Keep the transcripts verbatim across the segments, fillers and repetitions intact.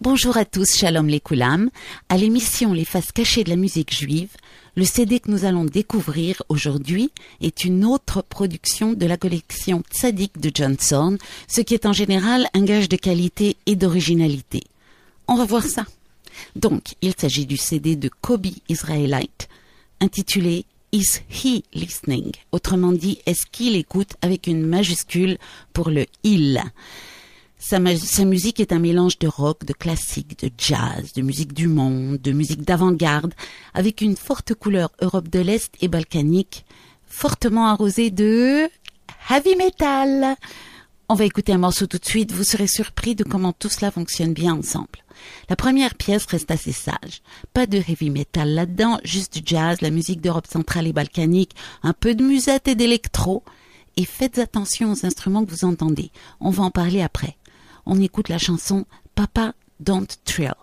Bonjour à tous, shalom les koulam. À l'émission Les Faces cachées de la musique juive, le C D que nous allons découvrir aujourd'hui est une autre production de la collection Tzadik de John Zorn, ce qui est en général un gage de qualité et d'originalité. On va voir ça. Donc, il s'agit du C D de Kobe Israelite, intitulé Is He Listening? Autrement dit, est-ce qu'il écoute avec une majuscule pour le il? Sa, sa musique est un mélange de rock, de classique, de jazz, de musique du monde, de musique d'avant-garde, avec une forte couleur Europe de l'Est et balkanique, fortement arrosée de heavy metal. On va écouter un morceau tout de suite, vous serez surpris de comment tout cela fonctionne bien ensemble. La première pièce reste assez sage. Pas de heavy metal là-dedans, juste du jazz, la musique d'Europe centrale et balkanique, un peu de musette et d'électro. Et faites attention aux instruments que vous entendez. On va en parler après. On écoute la chanson Papa Don't Trill.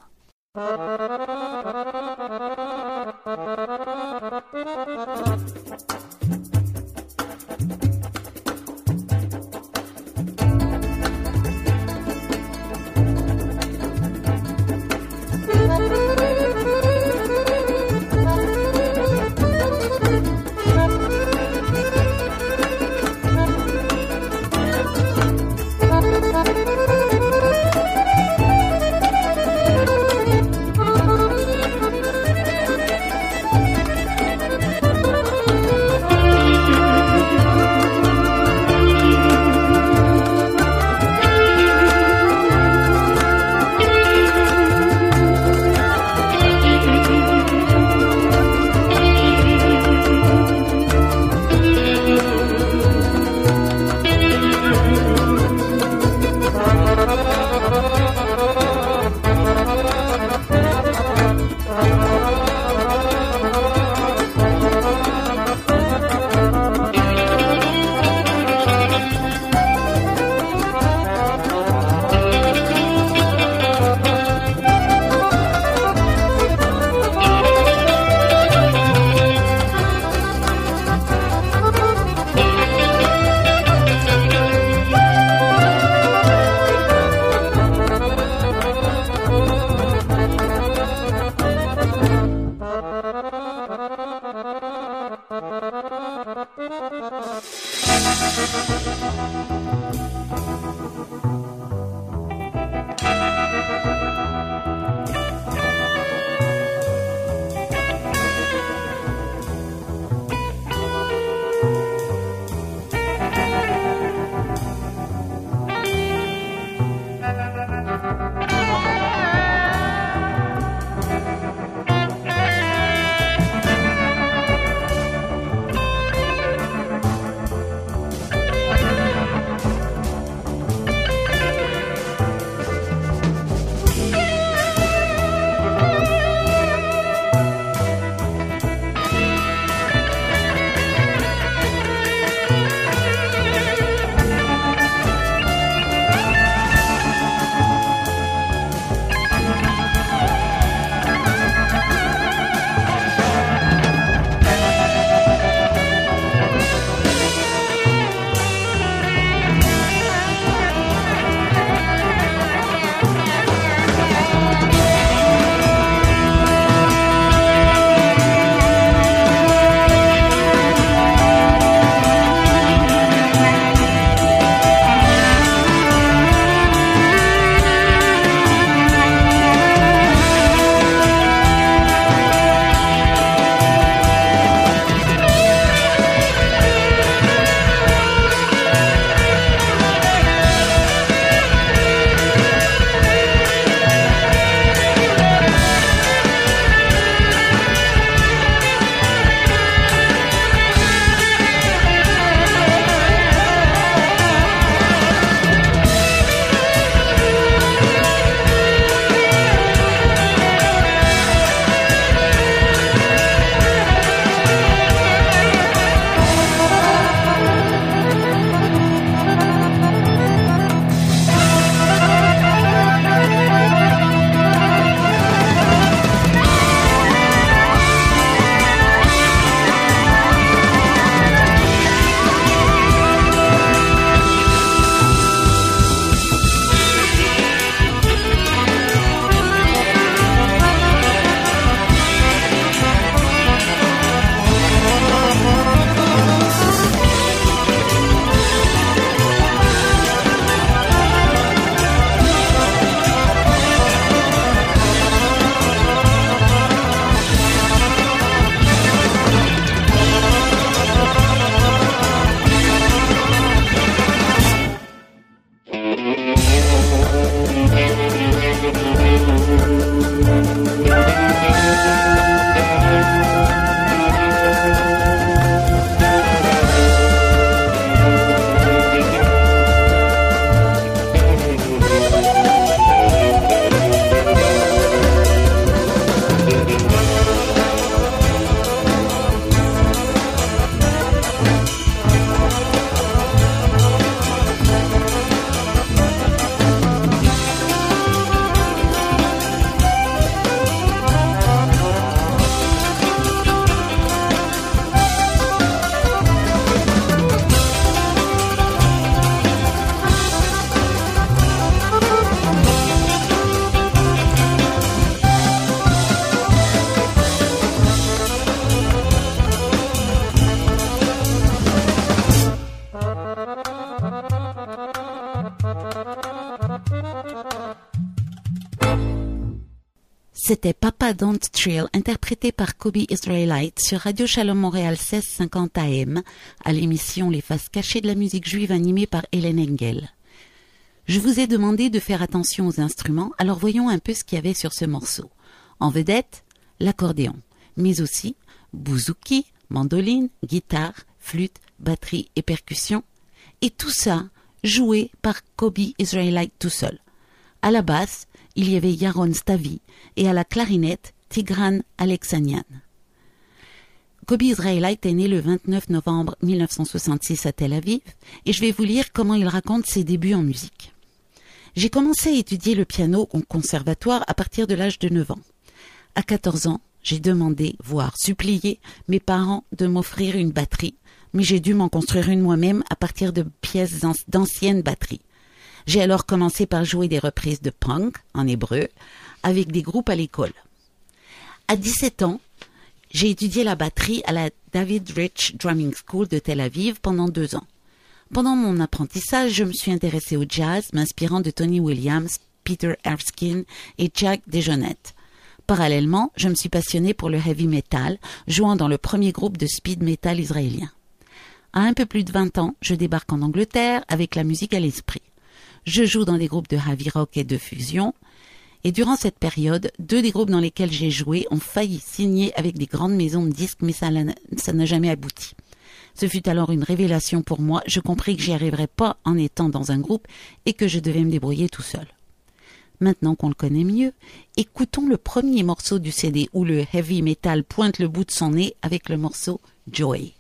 C'était Papa Don't Thrill, interprété par Kobe Israelite sur Radio Shalom Montréal seize cinquante A M, à l'émission Les Faces Cachées de la musique juive animée par Hélène Engel. Je vous ai demandé de faire attention aux instruments, alors voyons un peu ce qu'il y avait sur ce morceau. En vedette, l'accordéon, mais aussi bouzouki, mandoline, guitare, flûte, batterie et percussion, et tout ça joué par Kobe Israelite tout seul. À la basse, il y avait Yaron Stavi et à la clarinette, Tigran Alexanian. Kobe Israelite est né le vingt-neuf novembre mille neuf cent soixante-six à Tel Aviv et je vais vous lire comment il raconte ses débuts en musique. J'ai commencé à étudier le piano au conservatoire à partir de l'âge de neuf ans. À quatorze ans, j'ai demandé, voire supplié, mes parents de m'offrir une batterie, mais j'ai dû m'en construire une moi-même à partir de pièces d'anciennes batteries. J'ai alors commencé par jouer des reprises de punk, en hébreu, avec des groupes à l'école. À dix-sept ans, j'ai étudié la batterie à la David Rich Drumming School de Tel Aviv pendant deux ans. Pendant mon apprentissage, je me suis intéressée au jazz, m'inspirant de Tony Williams, Peter Erskine et Jack DeJohnette. Parallèlement, je me suis passionnée pour le heavy metal, jouant dans le premier groupe de speed metal israélien. À un peu plus de vingt ans, je débarque en Angleterre avec la musique à l'esprit. Je joue dans des groupes de heavy rock et de fusion, et durant cette période, deux des groupes dans lesquels j'ai joué ont failli signer avec des grandes maisons de disques, mais ça, ça n'a jamais abouti. Ce fut alors une révélation pour moi, je compris que j'y arriverais pas en étant dans un groupe et que je devais me débrouiller tout seul. Maintenant qu'on le connaît mieux, écoutons le premier morceau du C D où le heavy metal pointe le bout de son nez avec le morceau Joy.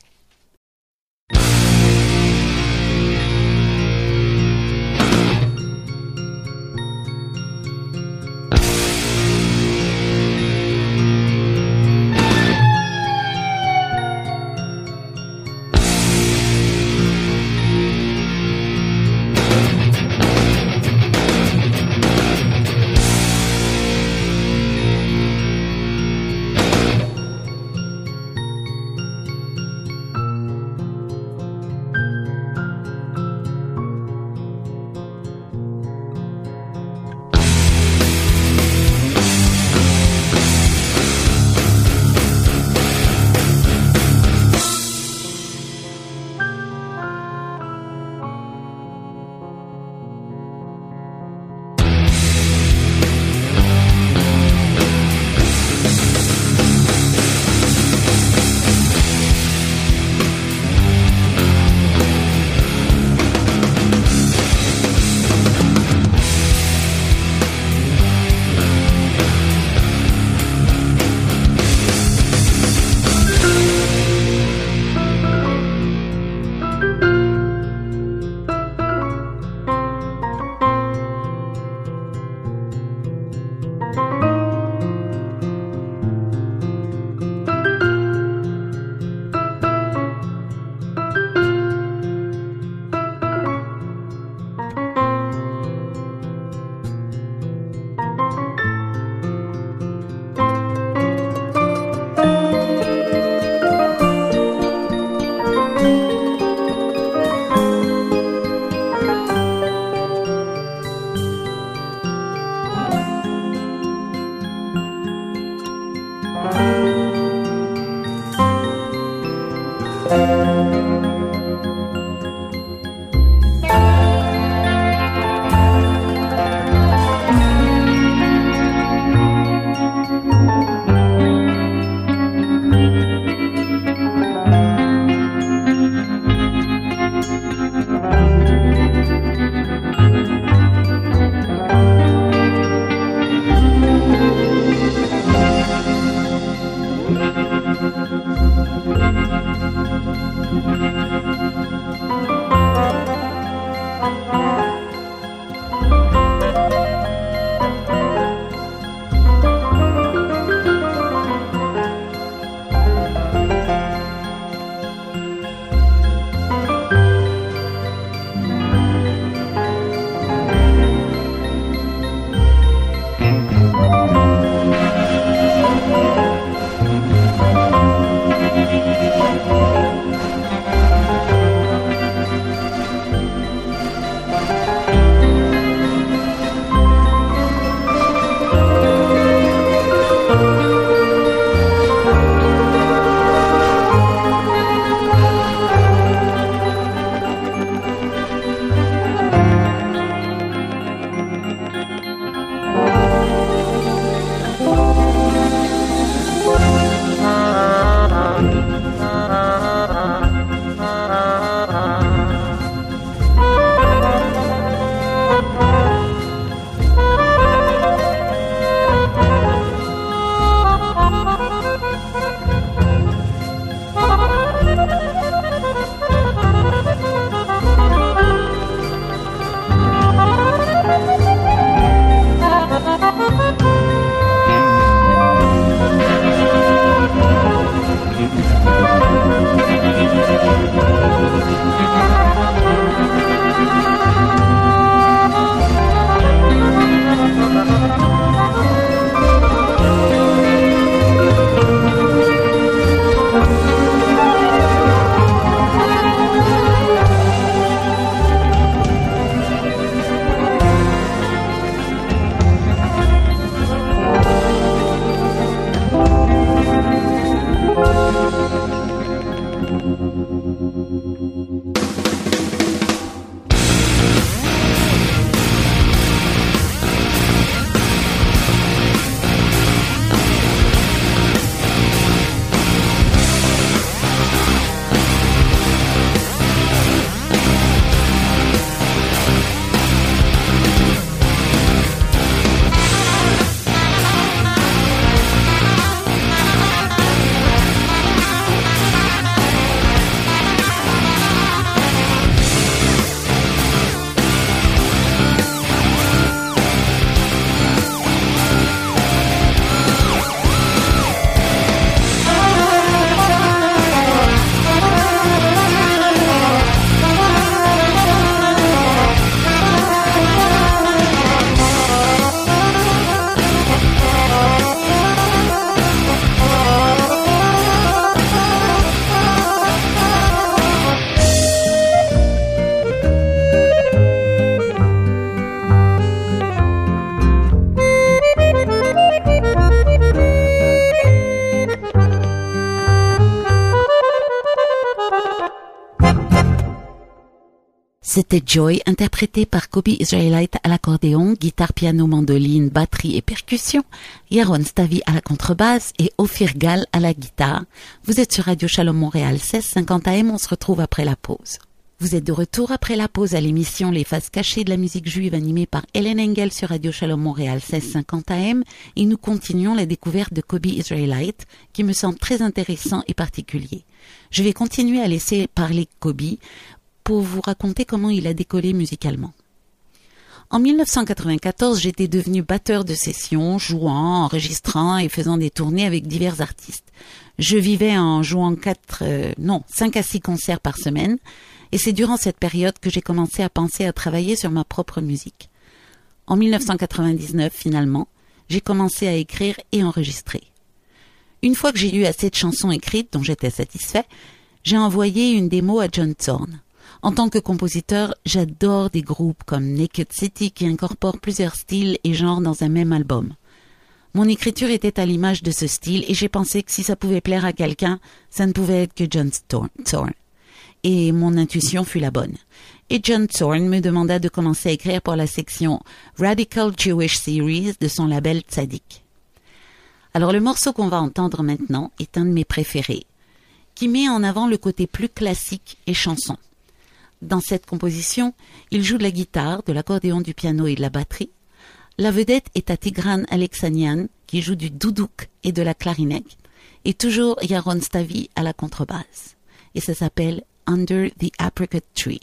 C'était Joy, interprété par Kobe Israelite à l'accordéon, guitare, piano, mandoline, batterie et percussion, Yaron Stavi à la contrebasse et Ophir Gal à la guitare. Vous êtes sur Radio Shalom Montréal seize cinquante A M, on se retrouve après la pause. Vous êtes de retour après la pause à l'émission Les Faces Cachées de la musique juive animée par Hélène Engel sur Radio Shalom Montréal seize cinquante A M et nous continuons la découverte de Kobe Israelite qui me semble très intéressant et particulier. Je vais continuer à laisser parler Kobe pour vous raconter comment il a décollé musicalement. En mille neuf cent quatre-vingt-quatorze, j'étais devenu batteur de session, jouant, enregistrant et faisant des tournées avec divers artistes. Je vivais en jouant quatre, euh, non, cinq à six concerts par semaine, et c'est durant cette période que j'ai commencé à penser à travailler sur ma propre musique. En mille neuf cent quatre-vingt-dix-neuf, finalement, j'ai commencé à écrire et enregistrer. Une fois que j'ai eu assez de chansons écrites dont j'étais satisfait, j'ai envoyé une démo à John Zorn. En tant que compositeur, j'adore des groupes comme Naked City qui incorporent plusieurs styles et genres dans un même album. Mon écriture était à l'image de ce style et j'ai pensé que si ça pouvait plaire à quelqu'un, ça ne pouvait être que John Zorn. Et mon intuition fut la bonne. Et John Zorn me demanda de commencer à écrire pour la section Radical Jewish Series de son label Tzadik. Alors le morceau qu'on va entendre maintenant est un de mes préférés, qui met en avant le côté plus classique et chanson. Dans cette composition, il joue de la guitare, de l'accordéon, du piano et de la batterie. La vedette est à Tigran Alexanian, qui joue du doudouk et de la clarinette, et toujours Yaron Stavi à la contrebasse. Et ça s'appelle Under the Apricot Tree.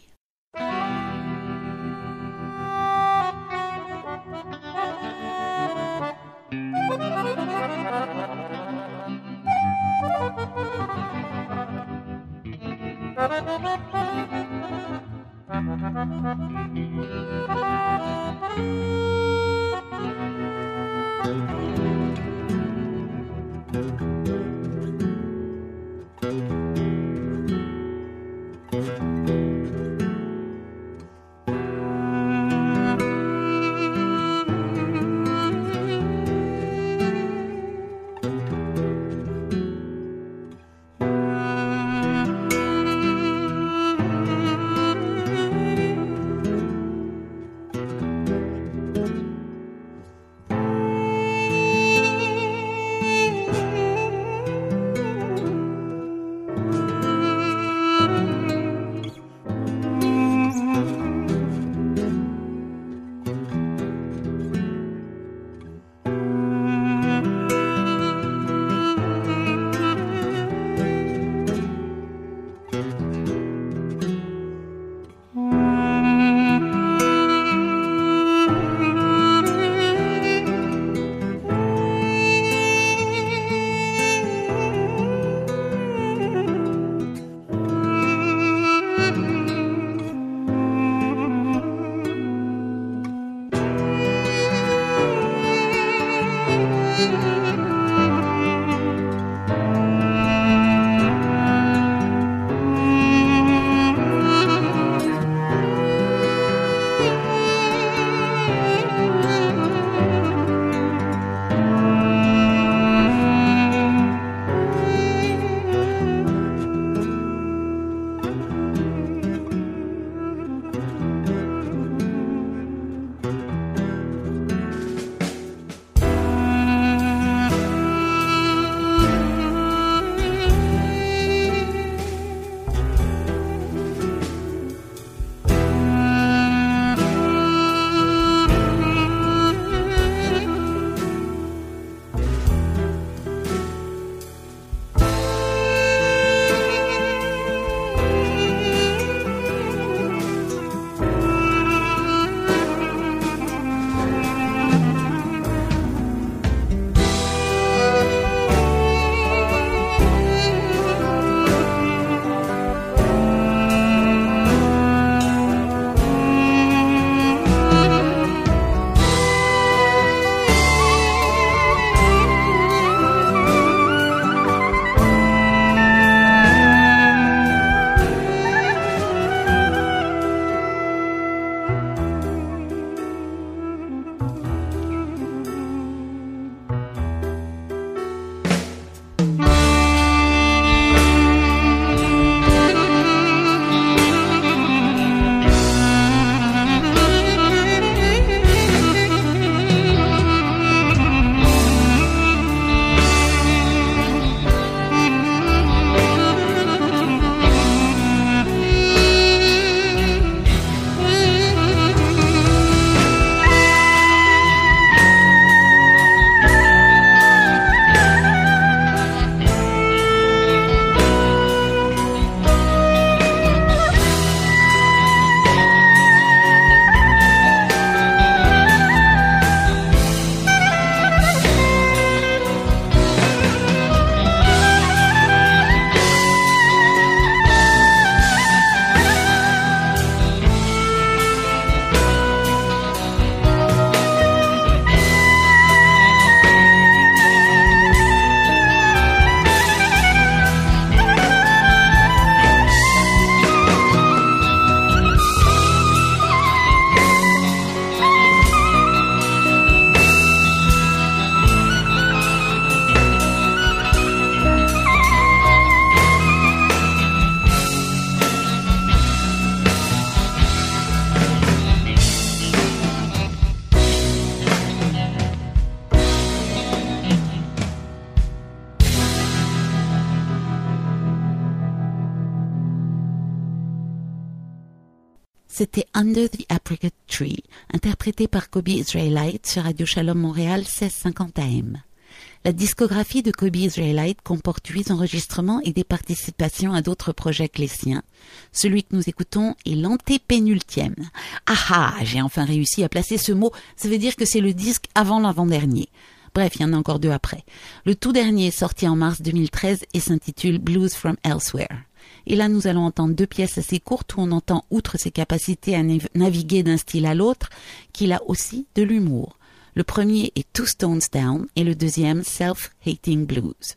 C'était Under the Apricot Tree, interprété par Kobe Israelite sur Radio Shalom Montréal seize cinquante A M. La discographie de Kobe Israelite comporte huit enregistrements et des participations à d'autres projets que les siens. Celui que nous écoutons est l'antépénultième. Ah ah, j'ai enfin réussi à placer ce mot, ça veut dire que c'est le disque avant l'avant-dernier. Bref, il y en a encore deux après. Le tout dernier est sorti en mars deux mille treize et s'intitule Blues from Elsewhere. Et là, nous allons entendre deux pièces assez courtes où on entend, outre ses capacités à naviguer d'un style à l'autre, qu'il a aussi de l'humour. Le premier est Two Stones Down et le deuxième Self-Hating Blues.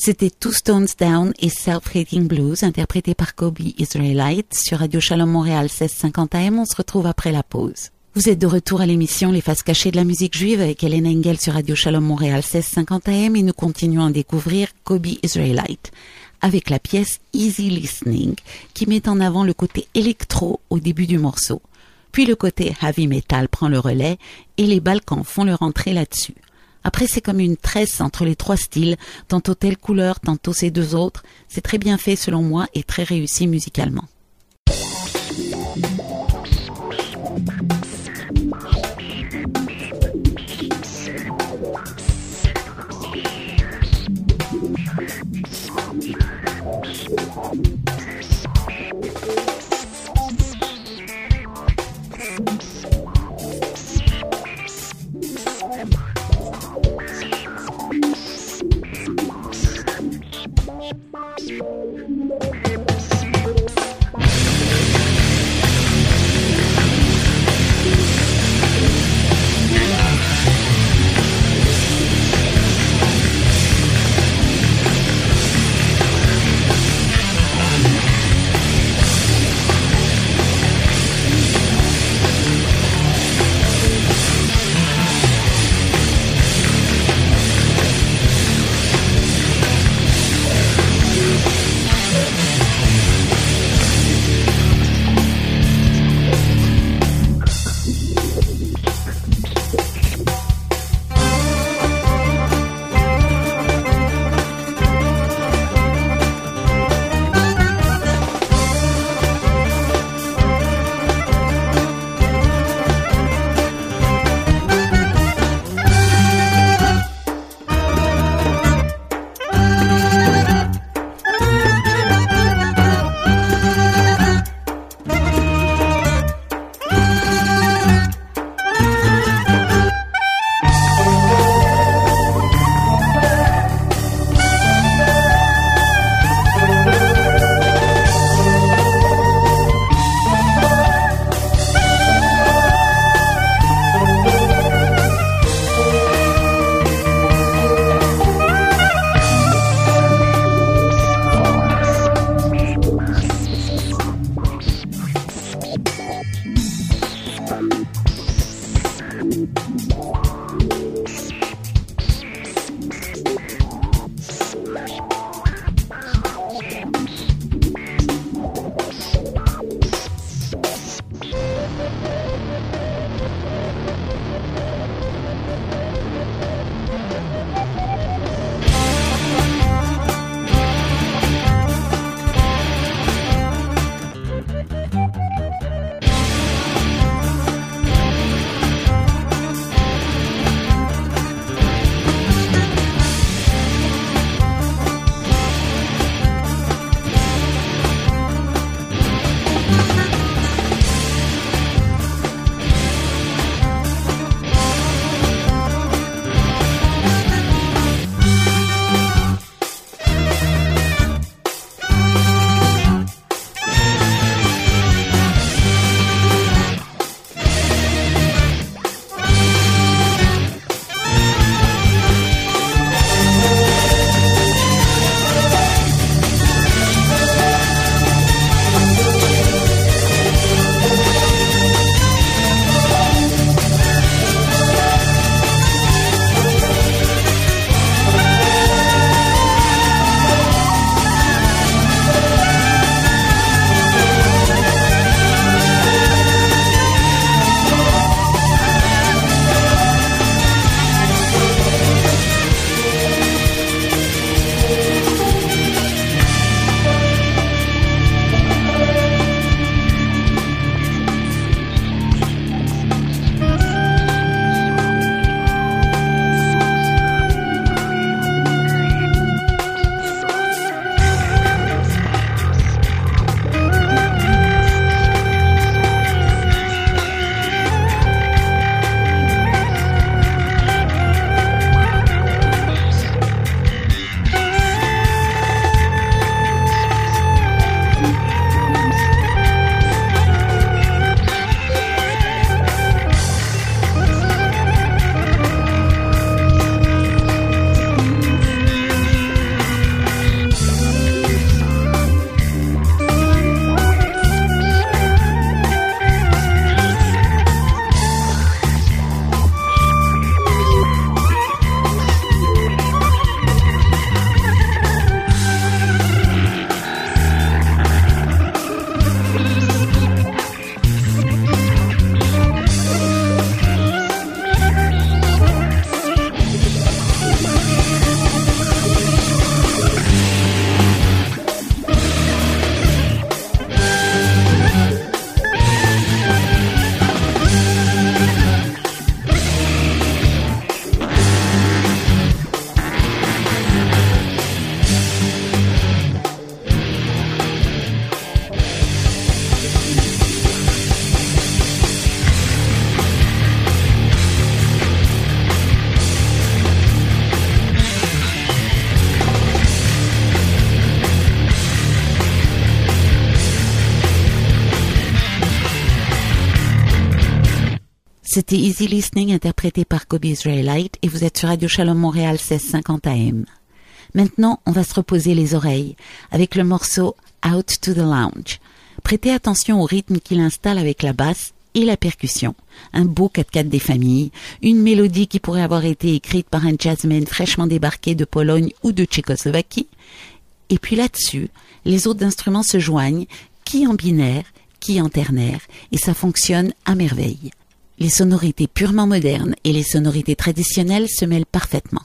C'était Two Stones Down et Self-Hating Blues, interprété par Kobe Israelite sur Radio Shalom Montréal seize cinquante A M. On se retrouve après la pause. Vous êtes de retour à l'émission Les Faces Cachées de la musique juive avec Hélène Engel sur Radio Shalom Montréal seize cinquante A M et nous continuons à découvrir Kobe Israelite avec la pièce Easy Listening qui met en avant le côté électro au début du morceau. Puis le côté heavy metal prend le relais et les Balkans font leur entrée là-dessus. Après, c'est comme une tresse entre les trois styles, tantôt telle couleur, tantôt ces deux autres. C'est très bien fait selon moi et très réussi musicalement. C'était Easy Listening interprété par Kobe Israelite et vous êtes sur Radio Shalom Montréal seize cinquante A M. Maintenant, on va se reposer les oreilles avec le morceau Out to the Lounge. Prêtez attention au rythme qu'il installe avec la basse et la percussion. Un beau quatre quatre des familles, une mélodie qui pourrait avoir été écrite par un jazzman fraîchement débarqué de Pologne ou de Tchécoslovaquie. Et puis là-dessus, les autres instruments se joignent, qui en binaire, qui en ternaire, et ça fonctionne à merveille. Les sonorités purement modernes et les sonorités traditionnelles se mêlent parfaitement.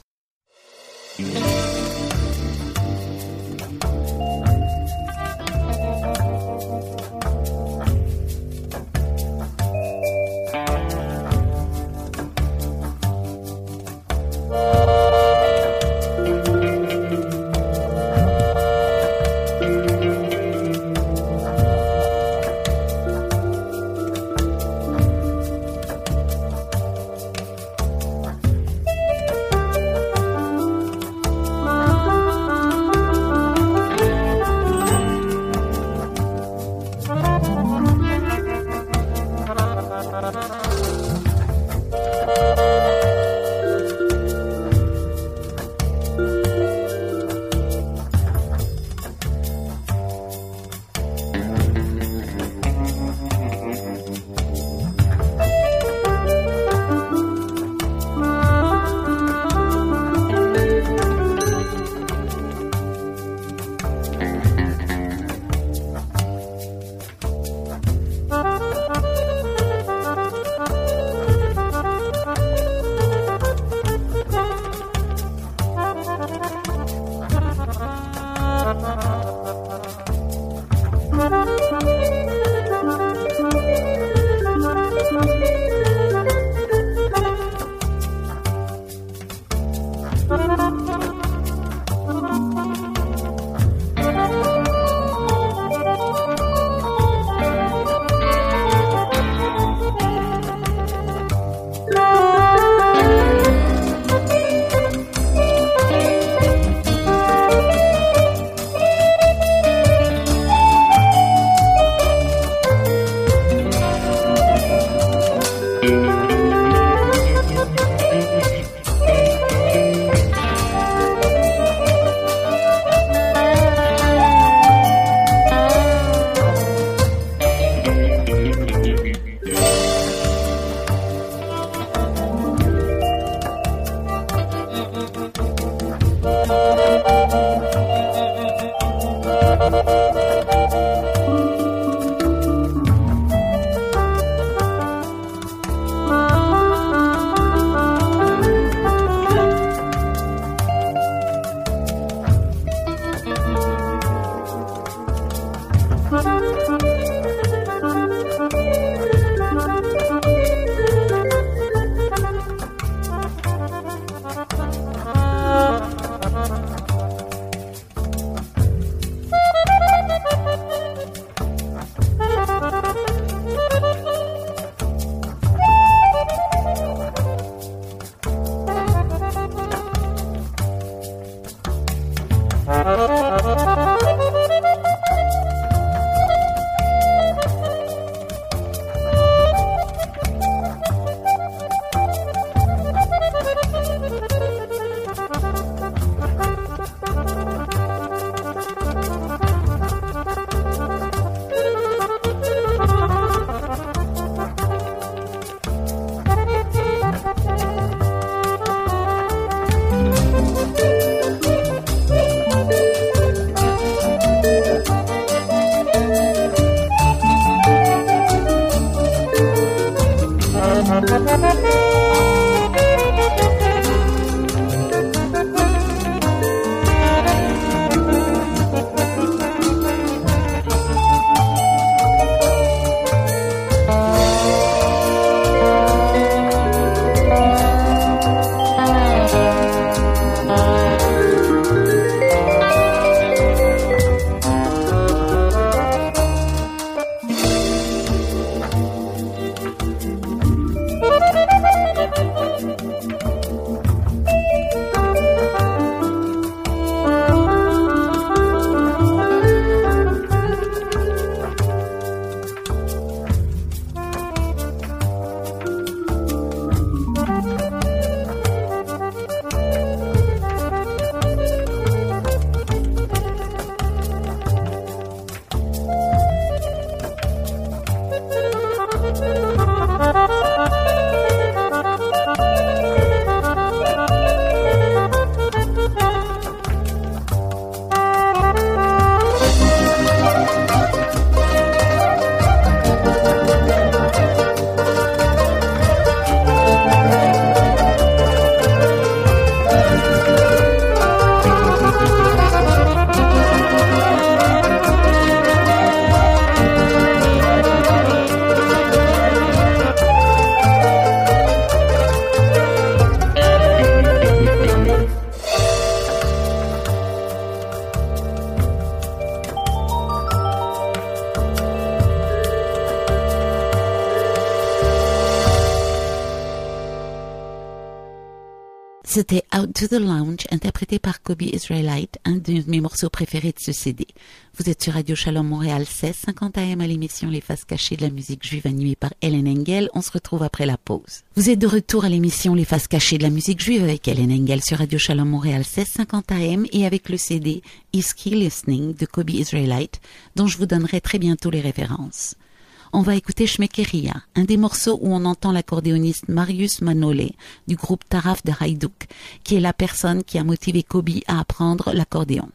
C'était Out to the Lounge, interprété par Kobe Israelite, un de mes morceaux préférés de ce C D. Vous êtes sur Radio Shalom Montréal, seize cinquante A M à l'émission Les Faces Cachées de la musique juive animée par Hélène Engel. On se retrouve après la pause. Vous êtes de retour à l'émission Les Faces Cachées de la musique juive avec Hélène Engel sur Radio Shalom Montréal, seize cinquante A M et avec le C D Is He Listening de Kobe Israelite, dont je vous donnerai très bientôt les références. On va écouter Shmekeria, un des morceaux où on entend l'accordéoniste Marius Manolé du groupe Taraf de Haïdouk, qui est la personne qui a motivé Kobe à apprendre l'accordéon.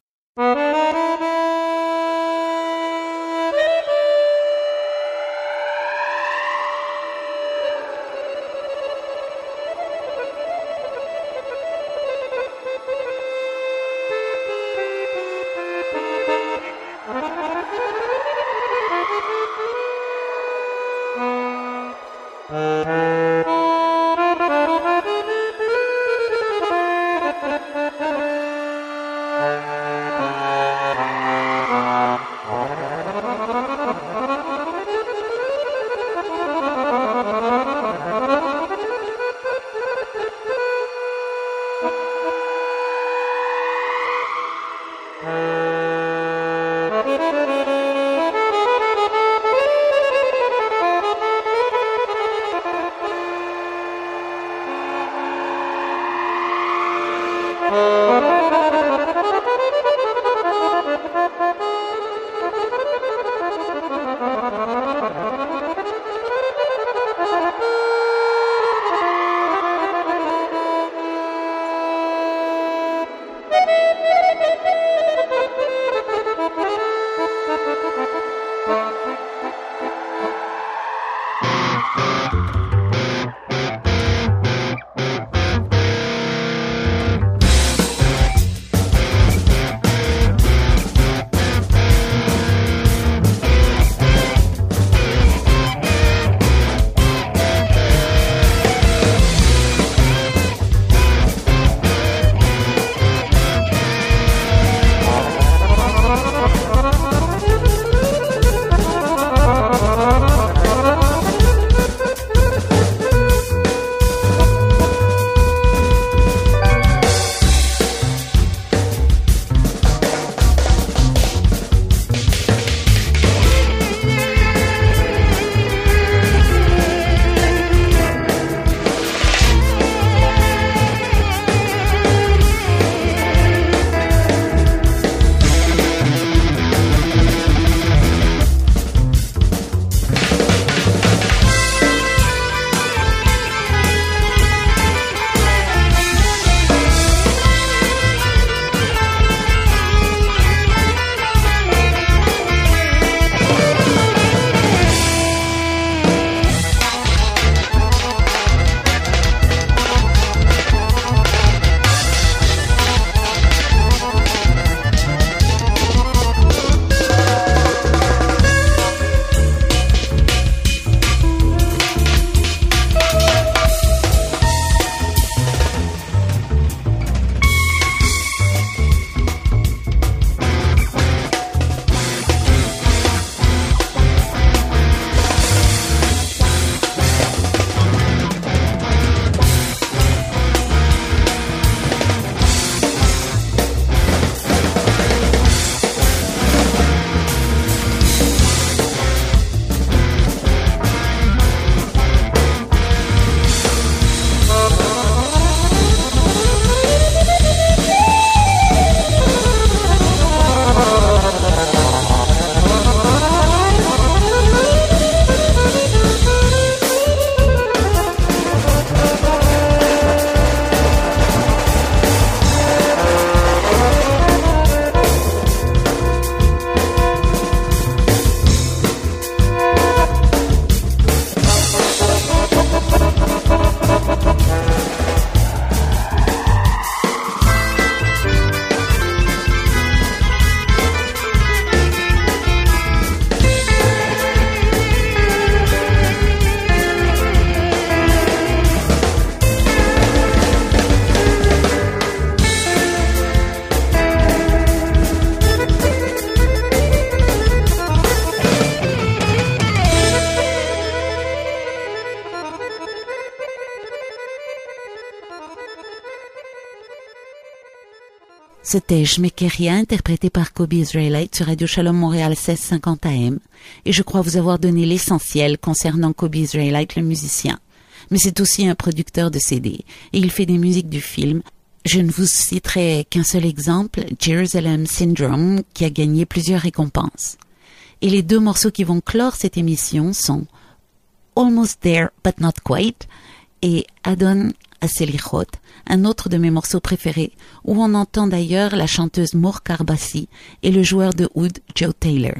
C'était Je m'équerria, interprété par Kobe Israelite sur Radio Shalom Montréal seize cinquante A M. Et je crois vous avoir donné l'essentiel concernant Kobe Israelite, le musicien. Mais c'est aussi un producteur de C D. Et il fait des musiques du film. Je ne vous citerai qu'un seul exemple, Jerusalem Syndrome, qui a gagné plusieurs récompenses. Et les deux morceaux qui vont clore cette émission sont Almost There But Not Quite et Adon Aselichot, un autre de mes morceaux préférés, où on entend d'ailleurs la chanteuse Mor Karbassi et le joueur de oud Joe Taylor.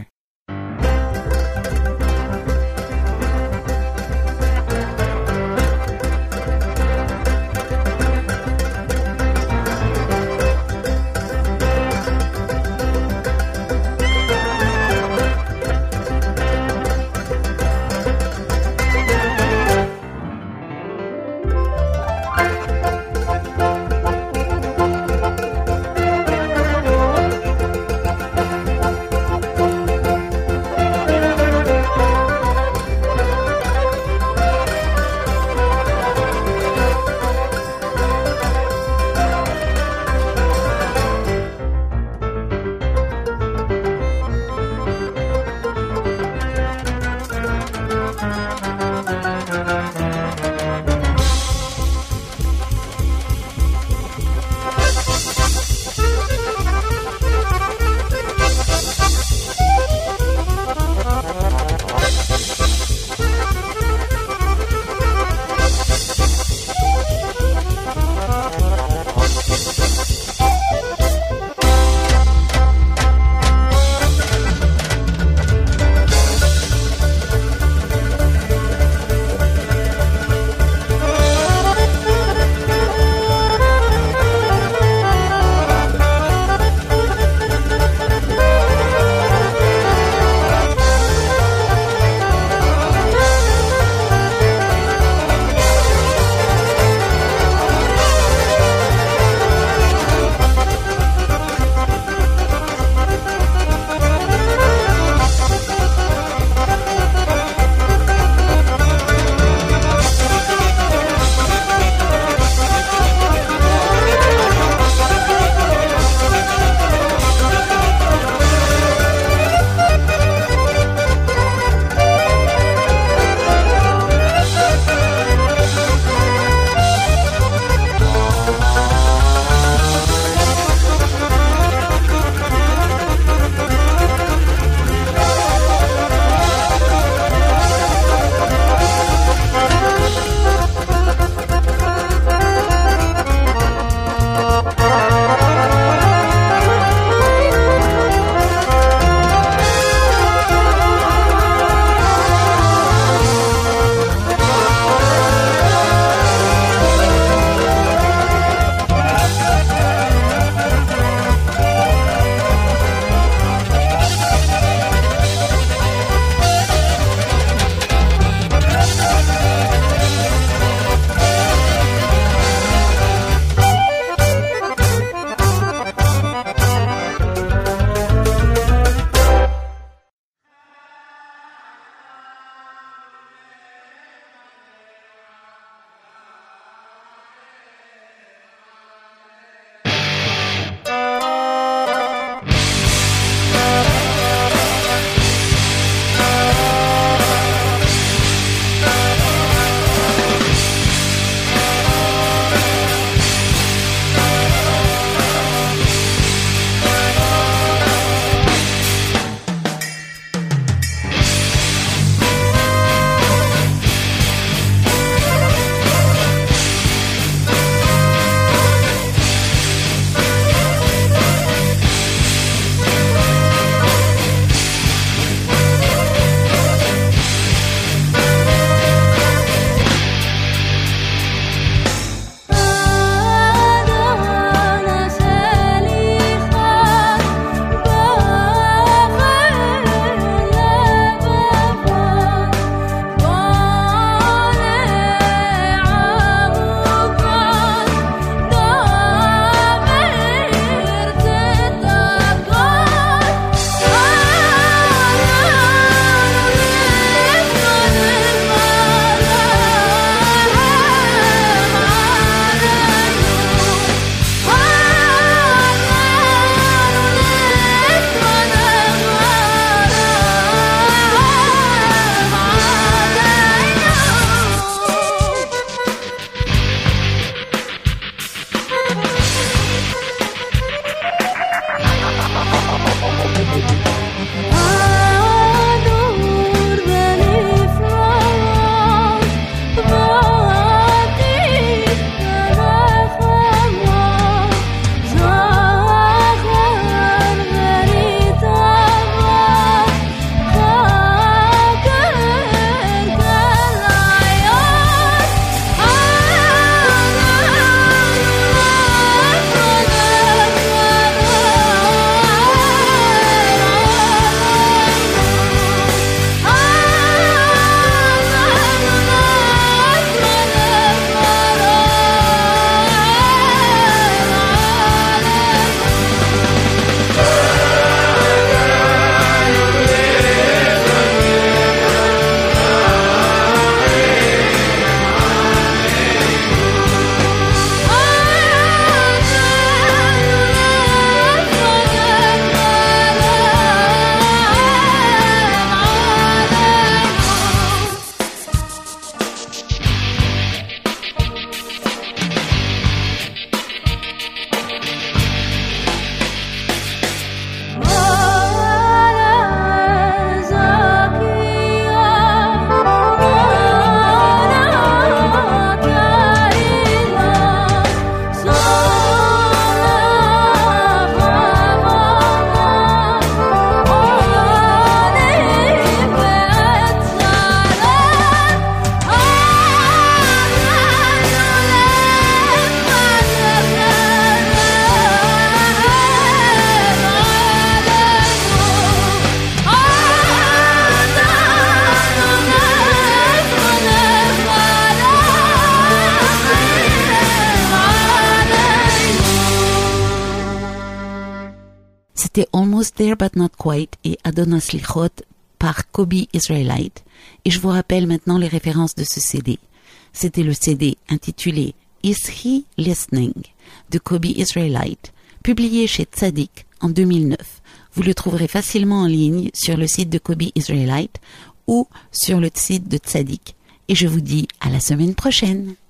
C'était Almost There But Not Quite et Adonai Slichot par Kobe Israelite. Et je vous rappelle maintenant les références de ce C D. C'était le C D intitulé Is He Listening de Kobe Israelite, publié chez Tzadik en deux mille neuf. Vous le trouverez facilement en ligne sur le site de Kobe Israelite ou sur le site de Tzadik. Et je vous dis à la semaine prochaine.